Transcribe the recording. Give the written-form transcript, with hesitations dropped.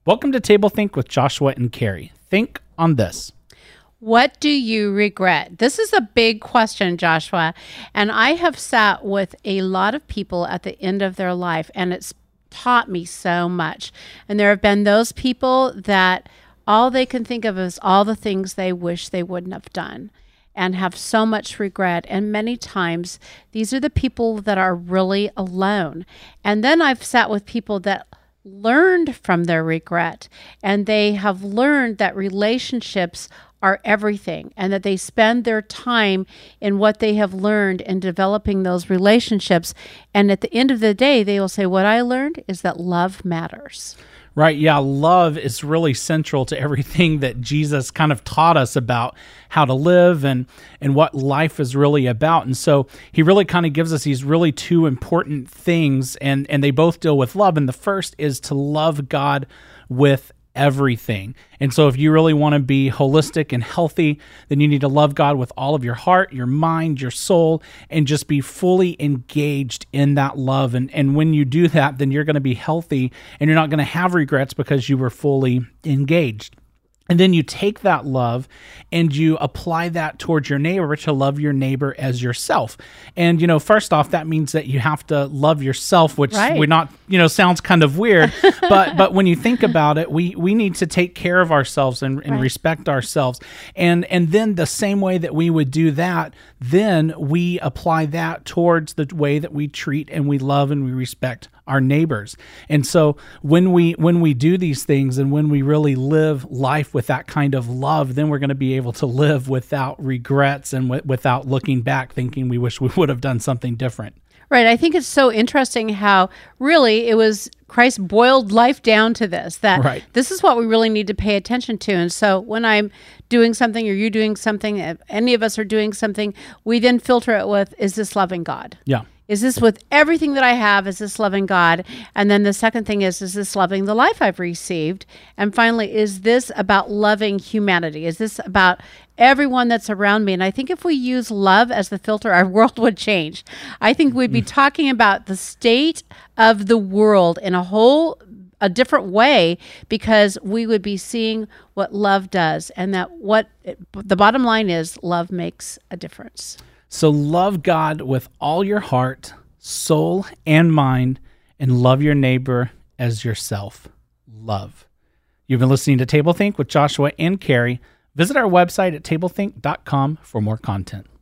Welcome to Table Think with Joshua and Carrie. Think on this. What do you regret? This is a big question, Joshua. And I have sat with a lot of people at the end of their life, and it's taught me so much. And there have been those people that all they can think of is all the things they wish they wouldn't have done and have so much regret. And many times, these are the people that are really alone. And then I've sat with people that learned from their regret, and they have learned that relationships are everything, and that they spend their time in what they have learned in developing those relationships. And at the end of the day, they will say, what I learned is that love matters. Right. Yeah. Love is really central to everything that Jesus kind of taught us about how to live and what life is really about. And so he really kind of gives us these really two important things, and they both deal with love. And the first is to love God with everything. And so if you really want to be holistic and healthy, then you need to love God with all of your heart, your mind, your soul, and just be fully engaged in that love. And when you do that, then you're going to be healthy and you're not going to have regrets because you were fully engaged. And then you take that love and you apply that towards your neighbor, to love your neighbor as yourself. And, first off, that means that you have to love yourself, which we're not, sounds kind of weird. but when you think about it, we need to take care of ourselves and respect ourselves. And then the same way that we would do that, then we apply that towards the way that we treat and we love and we respect our neighbors. And so when we do these things and when we really live life with that kind of love, then we're going to be able to live without regrets and without looking back thinking we wish we would have done something different. Right. I think it's so interesting how really it was Christ boiled life down to this, that This is what we really need to pay attention to. And so when I'm doing something or you're doing something, if any of us are doing something, we then filter it with, is this loving God? Yeah. Is this with everything that I have? Is this loving God? And then the second thing is this loving the life I've received? And finally, is this about loving humanity? Is this about everyone that's around me? And I think if we use love as the filter, our world would change. I think we'd be talking about the state of the world in a different way, because we would be seeing what love does, and that the bottom line is love makes a difference. So love God with all your heart, soul, and mind, and love your neighbor as yourself. Love. You've been listening to Table Think with Joshua and Carrie. Visit our website at tablethink.com for more content.